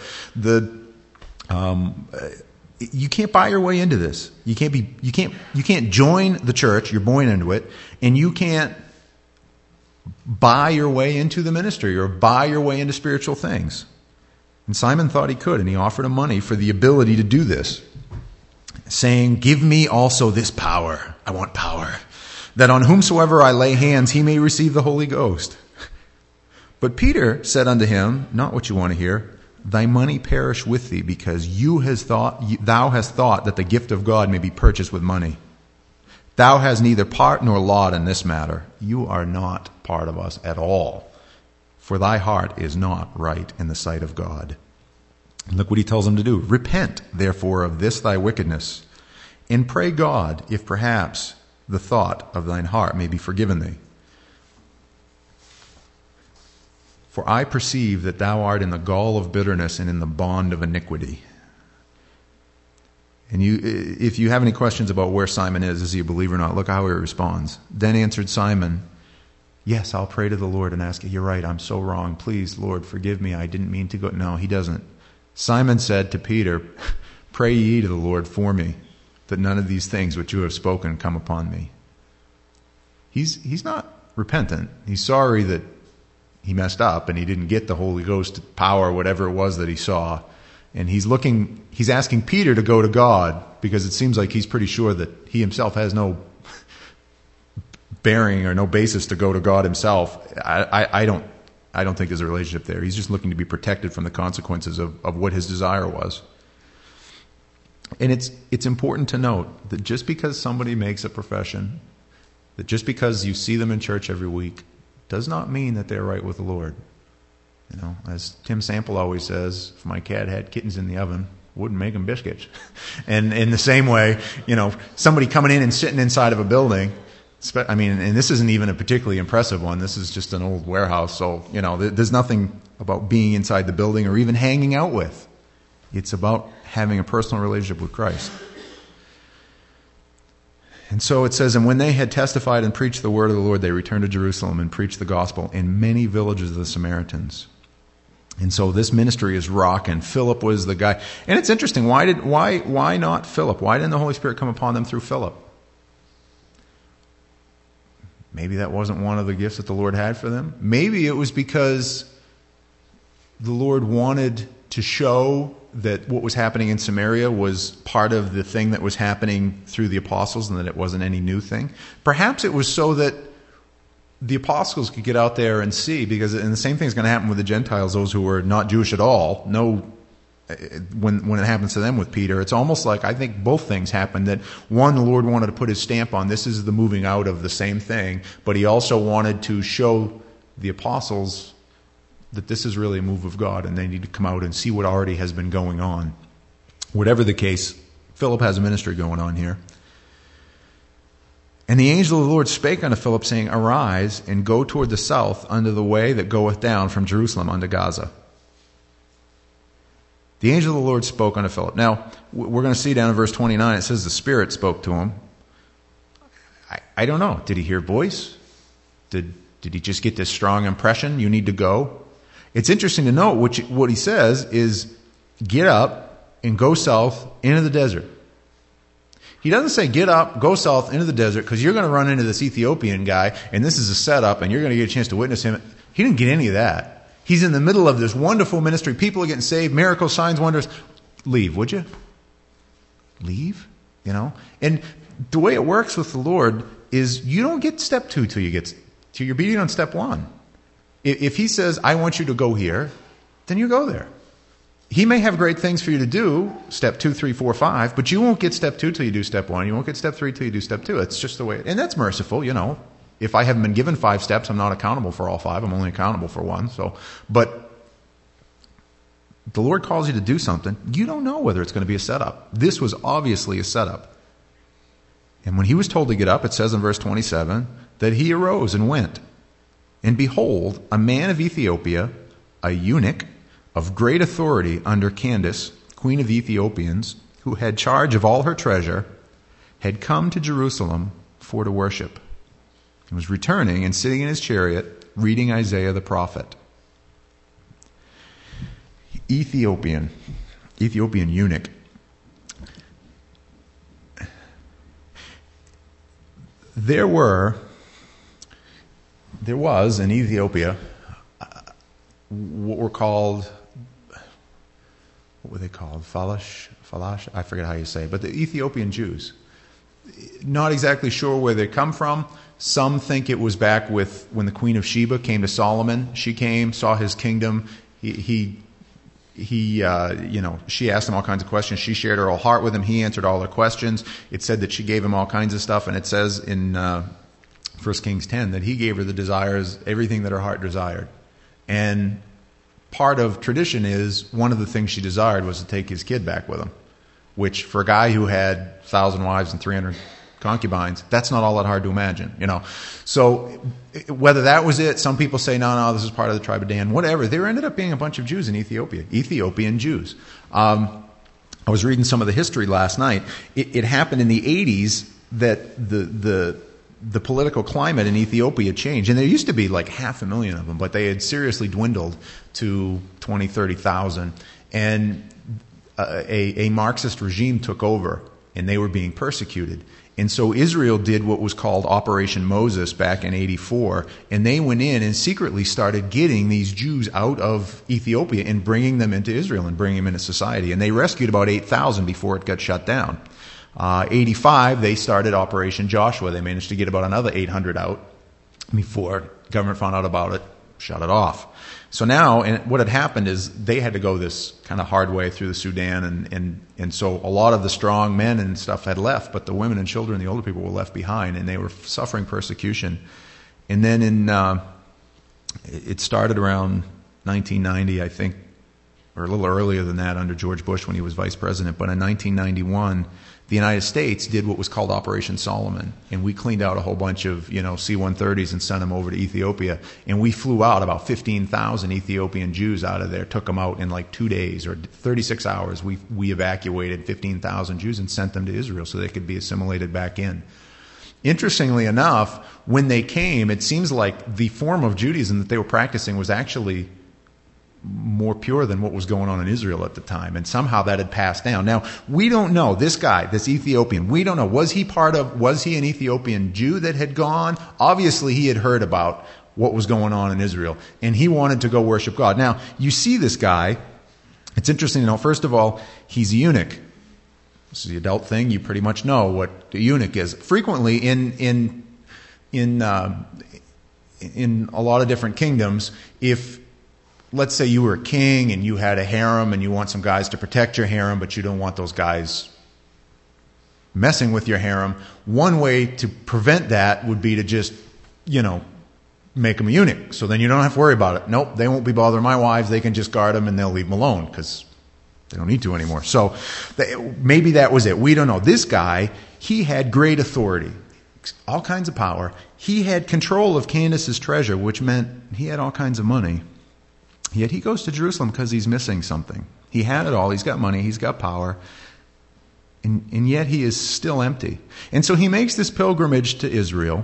you can't buy your way into this. You can't join the church. You're born into it, and you can't buy your way into the ministry or buy your way into spiritual things. And Simon thought he could, and he offered him money for the ability to do this, saying, give me also this power. I want power. That on whomsoever I lay hands, he may receive the Holy Ghost. But Peter said unto him, not what you want to hear, thy money perish with thee, because thou hast thought that the gift of God may be purchased with money. Thou hast neither part nor lot in this matter. You are not part of us at all. For thy heart is not right in the sight of God. Look what he tells him to do. Repent, therefore, of this thy wickedness, and pray God, if perhaps the thought of thine heart may be forgiven thee. For I perceive that thou art in the gall of bitterness and in the bond of iniquity. And if you have any questions about where Simon is he a believer or not, look how he responds. Then answered Simon, yes, I'll pray to the Lord and ask, you're right, I'm so wrong. Please, Lord, forgive me. I didn't mean to go. No, he doesn't. Simon said to Peter, pray ye to the Lord for me, that none of these things which you have spoken come upon me. He's not repentant. He's sorry that he messed up and he didn't get the Holy Ghost power, whatever it was that he saw. And he's asking Peter to go to God, because it seems like he's pretty sure that he himself has no bearing or no basis to go to God himself. I don't think there's a relationship there. He's just looking to be protected from the consequences of what his desire was. And it's important to note that just because somebody makes a profession, that just because you see them in church every week, does not mean that they're right with the Lord. As Tim Sample always says, if my cat had kittens in the oven, wouldn't make them biscuits. And in the same way, somebody coming in and sitting inside of a building, I mean, and this isn't even a particularly impressive one. This is just an old warehouse. So, there's nothing about being inside the building or even hanging out with. It's about having a personal relationship with Christ. And so it says, and when they had testified and preached the word of the Lord, they returned to Jerusalem and preached the gospel in many villages of the Samaritans. And so this ministry is rocking. Philip was the guy. And it's interesting. Why not Philip? Why didn't the Holy Spirit come upon them through Philip? Maybe that wasn't one of the gifts that the Lord had for them. Maybe it was because the Lord wanted to show that what was happening in Samaria was part of the thing that was happening through the apostles and that it wasn't any new thing. Perhaps it was so that the apostles could get out there and see, and the same thing is going to happen with the Gentiles, those who were not Jewish at all. When it happens to them with Peter, it's almost like I think both things happened. That one, the Lord wanted to put his stamp on this is the moving out of the same thing, but he also wanted to show the apostles that this is really a move of God and they need to come out and see what already has been going on. Whatever the case, Philip has a ministry going on here. And the angel of the Lord spake unto Philip, saying, Arise, and go toward the south unto the way that goeth down from Jerusalem unto Gaza. The angel of the Lord spoke unto Philip. Now, we're going to see down in verse 29, it says the Spirit spoke to him. I don't know. Did he hear a voice? Did he just get this strong impression? You need to go. It's interesting to note what he says is, get up and go south into the desert. He doesn't say get up, go south into the desert, because you're going to run into this Ethiopian guy, and this is a setup, and you're going to get a chance to witness him. He didn't get any of that. He's in the middle of this wonderful ministry. People are getting saved, miracles, signs, wonders. Leave, would you? Leave? And the way it works with the Lord is you don't get step 2 till you're obedient on step 1. If he says, I want you to go here, then you go there. He may have great things for you to do, step 2, 3, 4, 5, but you won't get step 2 till you do step 1. You won't get step 3 till you do step 2. It's just the way and that's merciful, If I haven't been given 5 steps, I'm not accountable for all 5. I'm only accountable for 1. But the Lord calls you to do something. You don't know whether it's going to be a setup. This was obviously a setup. And when he was told to get up, it says in verse 27, that he arose and went. And behold, a man of Ethiopia, a eunuch of great authority under Candace, queen of the Ethiopians, who had charge of all her treasure, had come to Jerusalem for to worship. He was returning and sitting in his chariot, reading Isaiah the prophet. Ethiopian eunuch. There was in Ethiopia what were they called? Falash? I forget how you say it, but the Ethiopian Jews. Not exactly sure where they come from. Some think it was back with when the Queen of Sheba came to Solomon. She came, saw his kingdom. She asked him all kinds of questions. She shared her whole heart with him. He answered all her questions. It said that she gave him all kinds of stuff, and it says in 1 Kings 10 that he gave her the desires, everything that her heart desired. And part of tradition is one of the things she desired was to take his kid back with him, which for a guy who had 1,000 wives and 300 concubines, that's not all that hard to imagine, So whether that was it, some people say, no, this is part of the tribe of Dan, whatever. There ended up being a bunch of Jews in Ethiopia, Ethiopian Jews. I was reading some of the history last night. It happened in the 80s that the political climate in Ethiopia changed. And there used to be like 500,000 of them, but they had seriously dwindled to 20, 30,000. And a Marxist regime took over, and they were being persecuted. And so Israel did what was called Operation Moses back in 84, and they went in and secretly started getting these Jews out of Ethiopia and bringing them into Israel and bringing them into society. And they rescued about 8,000 before it got shut down. 85, they started Operation Joshua. They managed to get about another 800 out before government found out about it, shut it off. So now, and what had happened is they had to go this kind of hard way through the Sudan, and so a lot of the strong men and stuff had left, but the women and children, the older people, were left behind, and they were suffering persecution. And then it started around 1990, I think, or a little earlier than that under George Bush when he was vice president. But in 1991, the United States did what was called Operation Solomon, and we cleaned out a whole bunch of C-130s and sent them over to Ethiopia, and we flew out about 15,000 Ethiopian Jews out of there, took them out in like 2 days or 36 hours. We evacuated 15,000 Jews and sent them to Israel so they could be assimilated back in. Interestingly enough, when they came, it seems like the form of Judaism that they were practicing was actually more pure than what was going on in Israel at the time, and somehow that had passed down. Now, we don't know, this guy, this Ethiopian, we don't know, was he an Ethiopian Jew that had gone? Obviously, he had heard about what was going on in Israel, and he wanted to go worship God. Now, you see this guy, it's interesting to know, first of all, he's a eunuch. This is the adult thing, you pretty much know what a eunuch is. Frequently, in a lot of different kingdoms, if let's say you were a king and you had a harem and you want some guys to protect your harem, but you don't want those guys messing with your harem, one way to prevent that would be to just, make them a eunuch. So then you don't have to worry about it. Nope, they won't be bothering my wives. They can just guard them and they'll leave them alone because they don't need to anymore. So maybe that was it. We don't know. This guy, he had great authority, all kinds of power. He had control of Candace's treasure, which meant he had all kinds of money. Yet he goes to Jerusalem because he's missing something. He had it all. He's got money. He's got power. And yet he is still empty. And so he makes this pilgrimage to Israel.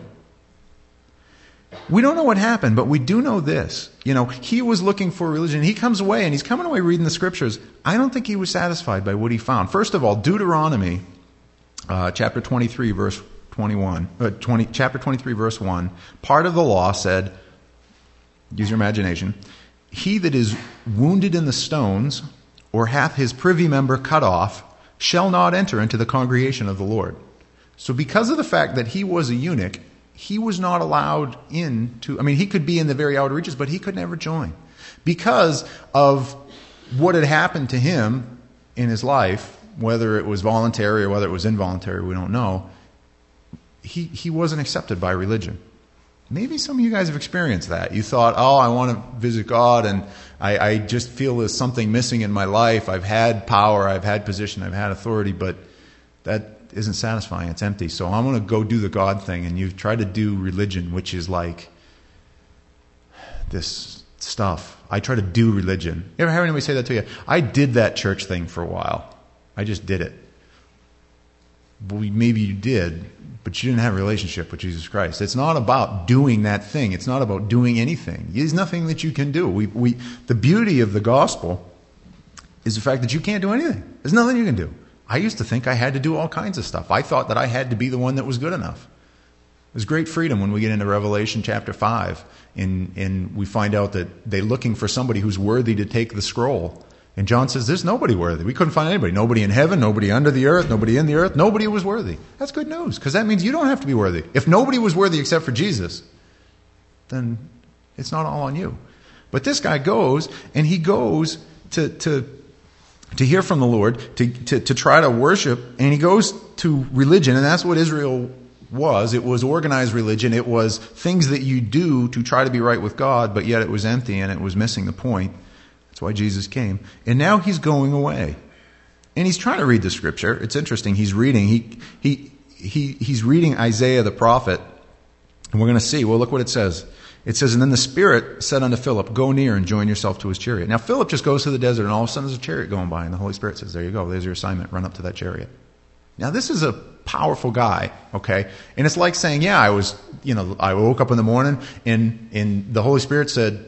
We don't know what happened, but we do know this. He was looking for religion. He comes away, and he's coming away reading the scriptures. I don't think he was satisfied by what he found. First of all, Deuteronomy, chapter 23, verse 21. Chapter 23, verse 1. Part of the law said, use your imagination, he that is wounded in the stones, or hath his privy member cut off, shall not enter into the congregation of the Lord. So because of the fact that he was a eunuch, he was not allowed he could be in the very outer reaches, but he could never join. Because of what had happened to him in his life, whether it was voluntary or whether it was involuntary, we don't know, he wasn't accepted by religion. Maybe some of you guys have experienced that. You thought, I want to visit God, and I just feel there's something missing in my life. I've had power, I've had position, I've had authority, but that isn't satisfying. It's empty. So I'm going to go do the God thing, and you've tried to do religion, which is like this stuff. I try to do religion. You ever have anybody say that to you? I did that church thing for a while. I just did it. Well, maybe you did, but you didn't have a relationship with Jesus Christ. It's not about doing that thing. It's not about doing anything. There's nothing that you can do. The beauty of the gospel is the fact that you can't do anything. There's nothing you can do. I used to think I had to do all kinds of stuff. I thought that I had to be the one that was good enough. There's great freedom when we get into Revelation chapter 5, and we find out that they're looking for somebody who's worthy to take the scroll. And John says, there's nobody worthy. We couldn't find anybody. Nobody in heaven, nobody under the earth, nobody in the earth. Nobody was worthy. That's good news, because that means you don't have to be worthy. If nobody was worthy except for Jesus, then it's not all on you. But this guy goes, and he goes to hear from the Lord, to try to worship, and he goes to religion, and that's what Israel was. It was organized religion. It was things that you do to try to be right with God, but yet it was empty, and it was missing the point. That's why Jesus came. And now he's going away. And he's trying to read the scripture. It's interesting. He's reading. He's reading Isaiah the prophet. And we're going to see. Well, look what it says. It says, and then the Spirit said unto Philip, go near and join yourself to his chariot. Now Philip just goes to the desert, and all of a sudden there's a chariot going by, and the Holy Spirit says, there you go. There's your assignment. Run up to that chariot. Now this is a powerful guy, okay? And it's like saying, I woke up in the morning, and the Holy Spirit said,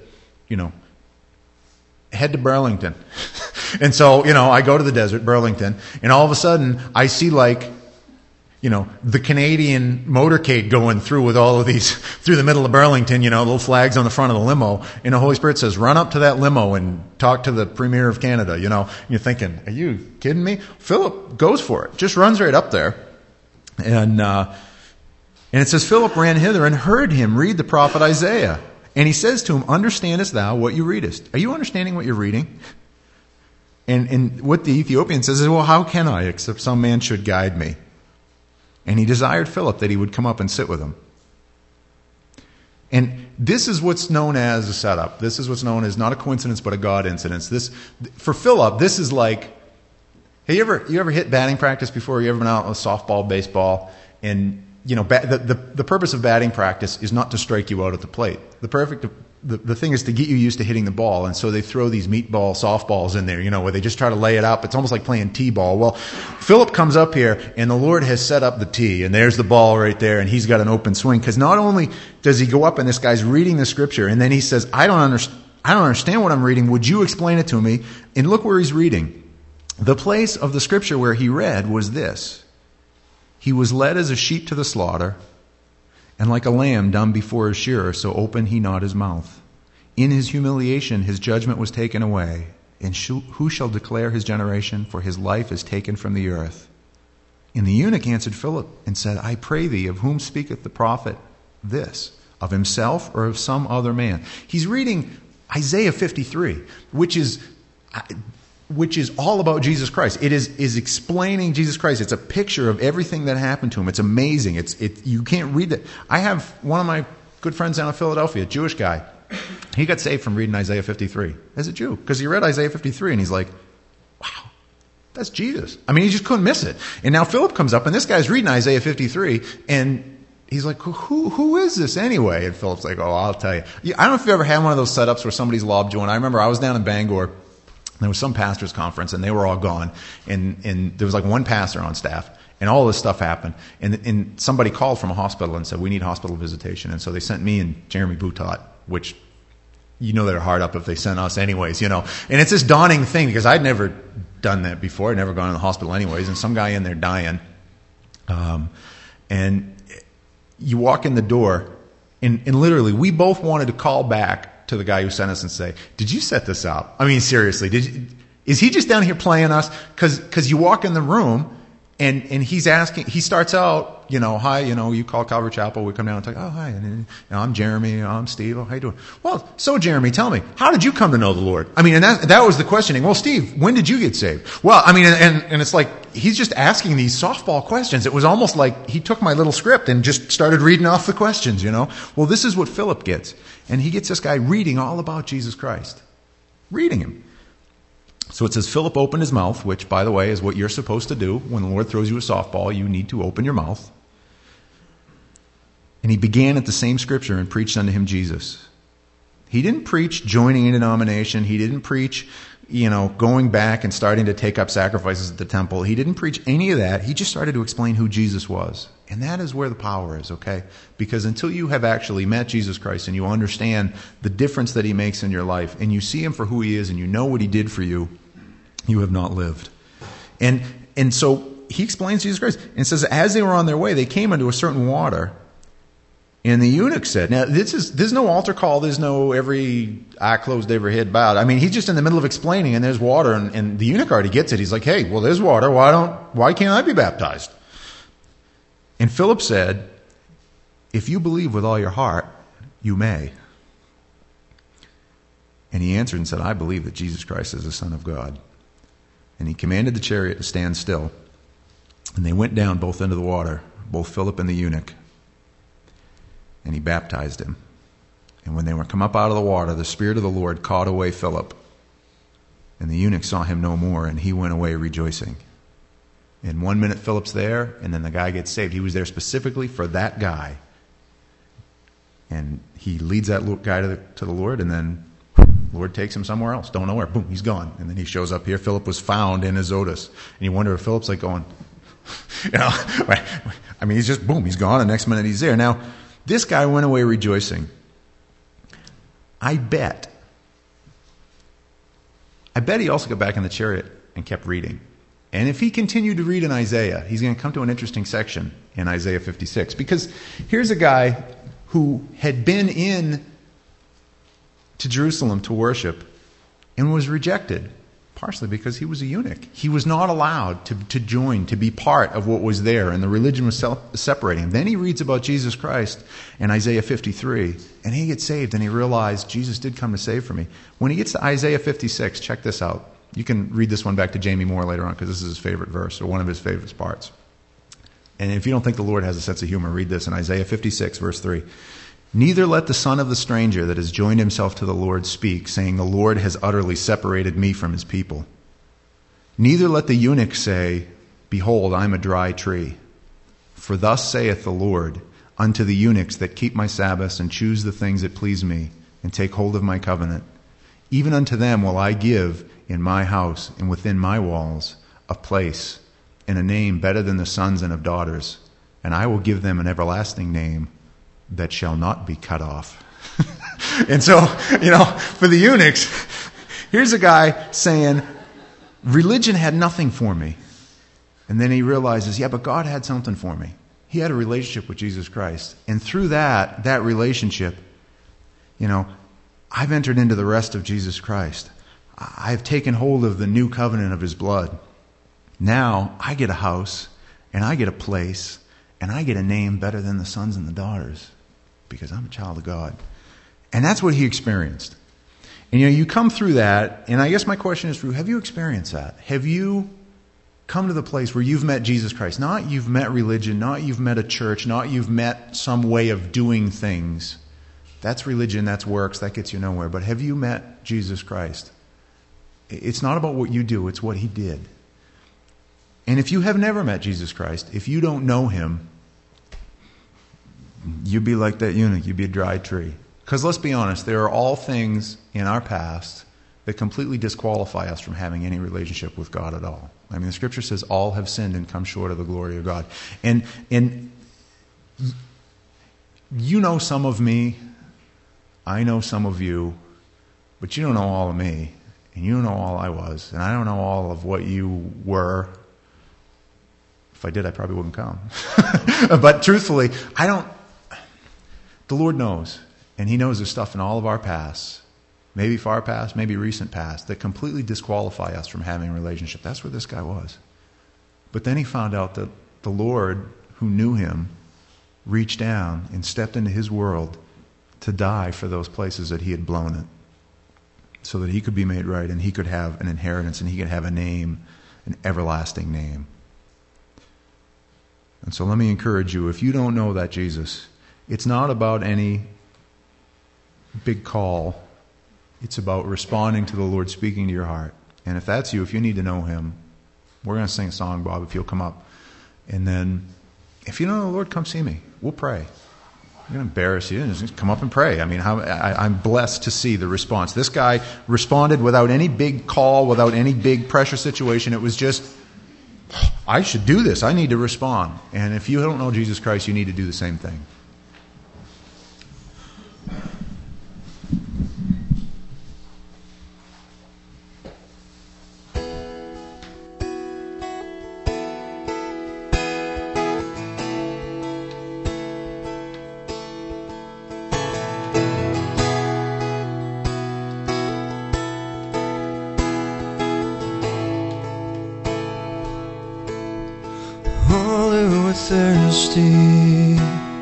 head to Burlington. And so, I go to the desert, Burlington, and all of a sudden I see the Canadian motorcade going through with all of these, through the middle of Burlington, little flags on the front of the limo, and the Holy Spirit says, run up to that limo and talk to the Premier of Canada, You're thinking, are you kidding me? Philip goes for it, just runs right up there. And it says, Philip ran hither and heard him read the prophet Isaiah. And he says to him, understandest thou what you readest? Are you understanding what you're reading? And what the Ethiopian says is, well, how can I, except some man should guide me? And he desired Philip that he would come up and sit with him. And this is what's known as a setup. This is what's known as not a coincidence, but a God incidence. For Philip, this is like Hey, you ever hit batting practice before? You ever been out with softball, baseball, and the purpose of batting practice is not to strike you out at the plate. The thing is to get you used to hitting the ball, and so they throw these meatball softballs in there, where they just try to lay it up. It's almost like playing t-ball. Well, Philip comes up here, and the Lord has set up the tee, and there's the ball right there, and he's got an open swing. Because not only does he go up, and this guy's reading the scripture, and then he says, I don't understand what I'm reading. Would you explain it to me? And look where he's reading. The place of the scripture where he read was this: He was led as a sheep to the slaughter, and like a lamb dumb before his shearer, so opened he not his mouth. In his humiliation his judgment was taken away. And who shall declare his generation? For his life is taken from the earth. And the eunuch answered Philip and said, I pray thee, of whom speaketh the prophet this? Of himself or of some other man? He's reading Isaiah 53, which is all about Jesus Christ. It is explaining Jesus Christ. It's a picture of everything that happened to him. It's amazing. You can't read it. I have one of my good friends down in Philadelphia, a Jewish guy. He got saved from reading Isaiah 53 as a Jew, because he read Isaiah 53 and he's like, wow, that's Jesus. I mean, he just couldn't miss it. And now Philip comes up and this guy's reading Isaiah 53 and he's like, who is this anyway? And Philip's like, oh, I'll tell you. I don't know if you've ever had one of those setups where somebody's lobbed you one. I remember I was down in Bangor. There was some pastor's conference, and they were all gone. And there was like one pastor on staff, and all this stuff happened. And somebody called from a hospital and said, we need hospital visitation. And so they sent me and Jeremy Boutot, which, they're hard up if they sent us anyways, And it's this daunting thing, because I'd never done that before. I'd never gone to the hospital anyways. And some guy in there dying. And you walk in the door, and literally, we both wanted to call back to the guy who sent us and say, did you set this up? I mean, seriously, is he just down here playing us? Because you walk in the room and he's asking, he starts out, hi, you call Calvary Chapel, we come down and talk, oh, hi, and I'm Jeremy, I'm Steve, oh, how you doing? Well, so Jeremy, tell me, how did you come to know the Lord? I mean, and that was the questioning. Well, Steve, when did you get saved? Well, I mean, and it's like, he's just asking these softball questions. It was almost like he took my little script and just started reading off the questions, Well, this is what Philip gets. And he gets this guy reading all about Jesus Christ. Reading him. So it says, Philip opened his mouth, which, by the way, is what you're supposed to do. When the Lord throws you a softball, you need to open your mouth. And he began at the same scripture and preached unto him Jesus. He didn't preach joining a denomination. He didn't preach, going back and starting to take up sacrifices at the temple. He didn't preach any of that. He just started to explain who Jesus was. And that is where the power is, okay? Because until you have actually met Jesus Christ and you understand the difference that he makes in your life, and you see him for who he is and you know what he did for you, you have not lived. And so he explains Jesus Christ. And it says, as they were on their way, they came into a certain water. And the eunuch said, now there's no altar call, there's no every eye closed, every head bowed. I mean, he's just in the middle of explaining, and there's water, and the eunuch already gets it. He's like, hey, well, there's water, why can't I be baptized? And Philip said, if you believe with all your heart, you may. And he answered and said, I believe that Jesus Christ is the Son of God. And he commanded the chariot to stand still. And they went down both into the water, both Philip and the eunuch. And he baptized him. And when they were come up out of the water, the Spirit of the Lord caught away Philip. And the eunuch saw him no more, and he went away rejoicing. In 1 minute, Philip's there, and then the guy gets saved. He was there specifically for that guy. And he leads that guy to the Lord, and then the Lord takes him somewhere else. Don't know where. Boom, he's gone. And then he shows up here. Philip was found in Azotus. And you wonder if Philip's like going, I mean, he's just, boom, he's gone. The next minute he's there. Now, this guy went away rejoicing. I bet he also got back in the chariot and kept reading. And if he continued to read in Isaiah, he's going to come to an interesting section in Isaiah 56. Because here's a guy who had been in to Jerusalem to worship and was rejected, partially because he was a eunuch. He was not allowed to join, to be part of what was there, and the religion was separating him. Then he reads about Jesus Christ in Isaiah 53, and he gets saved, and he realized Jesus did come to save for me. When he gets to Isaiah 56, check this out. You can read this one back to Jamie Moore later on, because this is his favorite verse, or one of his favorite parts. And if you don't think the Lord has a sense of humor, read this in Isaiah 56, verse 3. Neither let the son of the stranger that has joined himself to the Lord speak, saying, the Lord has utterly separated me from his people. Neither let the eunuch say, Behold, I am a dry tree. For thus saith the Lord unto the eunuchs that keep my Sabbaths and choose the things that please me, and take hold of my covenant. Even unto them will I give in my house and within my walls a place and a name better than the sons and of daughters. And I will give them an everlasting name that shall not be cut off. And so, for the eunuchs, here's a guy saying, religion had nothing for me. And then he realizes, but God had something for me. He had a relationship with Jesus Christ. And through that relationship, I've entered into the rest of Jesus Christ. I've taken hold of the new covenant of His blood. Now I get a house, and I get a place, and I get a name better than the sons and the daughters, because I'm a child of God. And that's what he experienced. And you come through that, and I guess my question is, have you experienced that? Have you come to the place where you've met Jesus Christ? Not you've met religion, not you've met a church, not you've met some way of doing things. That's religion, that's works, that gets you nowhere. But have you met Jesus Christ? It's not about what you do, it's what He did. And if you have never met Jesus Christ, if you don't know Him, you'd be like that eunuch, you'd be a dry tree. Because let's be honest, there are all things in our past that completely disqualify us from having any relationship with God at all. I mean, the Scripture says all have sinned and come short of the glory of God. And you know some of me, I know some of you, but you don't know all of me, and you don't know all I was, and I don't know all of what you were. If I did, I probably wouldn't come. But truthfully, the Lord knows. And He knows there's stuff in all of our pasts, maybe far past, maybe recent past, that completely disqualify us from having a relationship. That's where this guy was. But then he found out that the Lord, who knew him, reached down and stepped into his world to die for those places that he had blown it, so that he could be made right and he could have an inheritance and he could have a name, an everlasting name. And so let me encourage you, if you don't know that Jesus, it's not about any big call. It's about responding to the Lord speaking to your heart. And if that's you, if you need to know Him, we're going to sing a song, Bob, if you'll come up. And then, if you don't know the Lord, come see me. We'll pray. I'm going to embarrass you. Just come up and pray. I mean, I'm blessed to see the response. This guy responded without any big call, without any big pressure situation. It was just, I should do this. I need to respond. And if you don't know Jesus Christ, you need to do the same thing. Thirsty,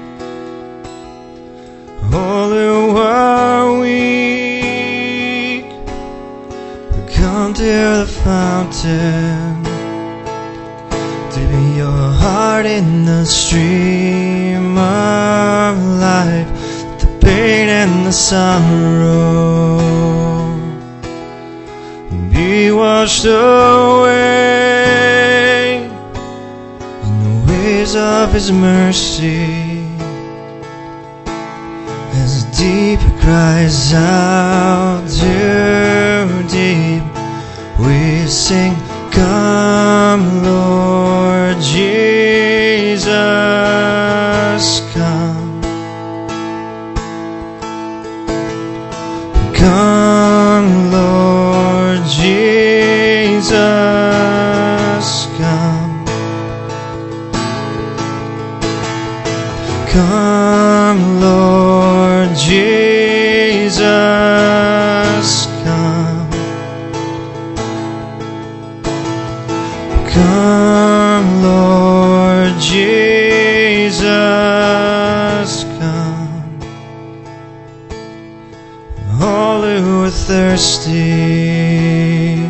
all who are weak, come to the fountain, dip your heart in the stream of life, the pain and the sorrow be washed away of His mercy. As deep cries out to deep, we sing, Come, Lord Jesus, come. Come, Lord Jesus, come. Come, Lord Jesus, come. Come, Lord Jesus, come. All who are thirsty,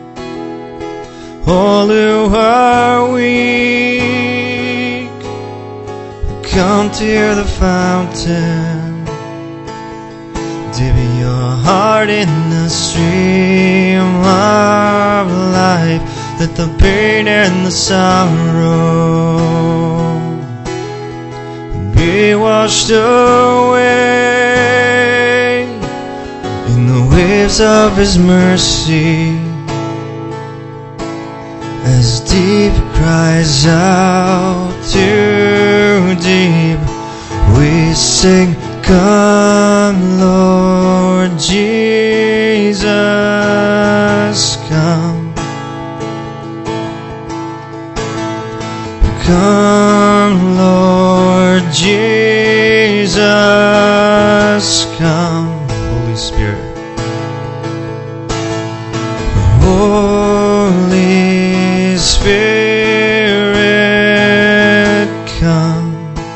all who are weak, come to the fountain, dip your heart in the stream of life, let the pain and the sorrow be washed away in the waves of His mercy. As deep cries out to deep, we sing, come, Lord Jesus, come. Come, Lord Jesus, come. Holy Spirit. Holy Spirit, come.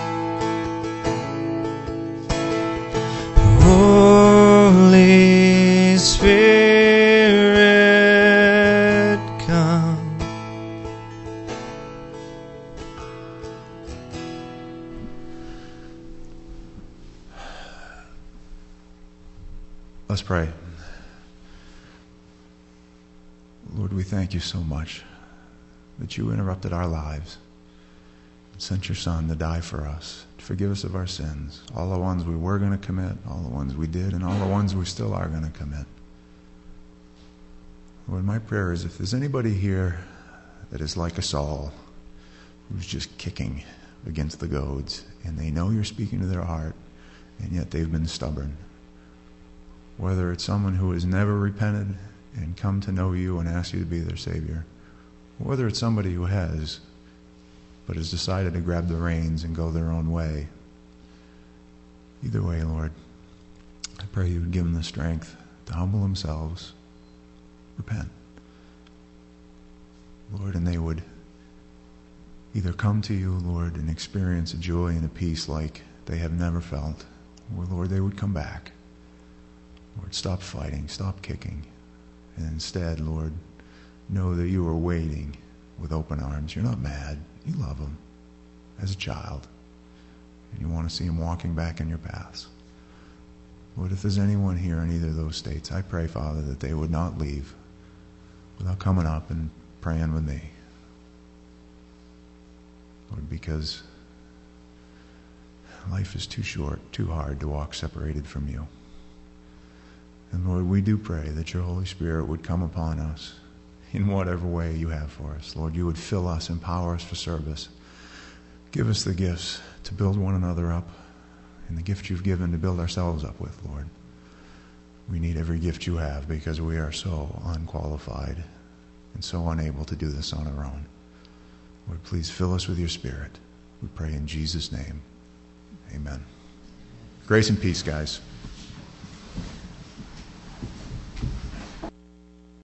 Holy Spirit, come. Let's pray. Lord, we thank you so much that you interrupted our lives and sent your Son to die for us, to forgive us of our sins, all the ones we were going to commit, all the ones we did, and all the ones we still are going to commit. Lord, my prayer is if there's anybody here that is like a Saul, who's just kicking against the goads, and they know you're speaking to their heart, and yet they've been stubborn, whether it's someone who has never repented and come to know you and ask you to be their Savior, or whether it's somebody who has, but has decided to grab the reins and go their own way. Either way, Lord, I pray you would give them the strength to humble themselves, repent, Lord, and they would either come to you, Lord, and experience a joy and a peace like they have never felt, or, Lord, they would come back. Lord, stop fighting, stop kicking, and instead, Lord, know that you are waiting with open arms. You're not mad. You love them as a child, and you want to see them walking back in your paths. Lord, if there's anyone here in either of those states, I pray, Father, that they would not leave without coming up and praying with me. Lord, because life is too short, too hard to walk separated from you. And Lord, we do pray that your Holy Spirit would come upon us in whatever way you have for us. Lord, you would fill us, empower us for service. Give us the gifts to build one another up, and the gift you've given to build ourselves up with, Lord. We need every gift you have because we are so unqualified and so unable to do this on our own. Lord, please fill us with your Spirit. We pray in Jesus' name. Amen. Grace and peace, guys.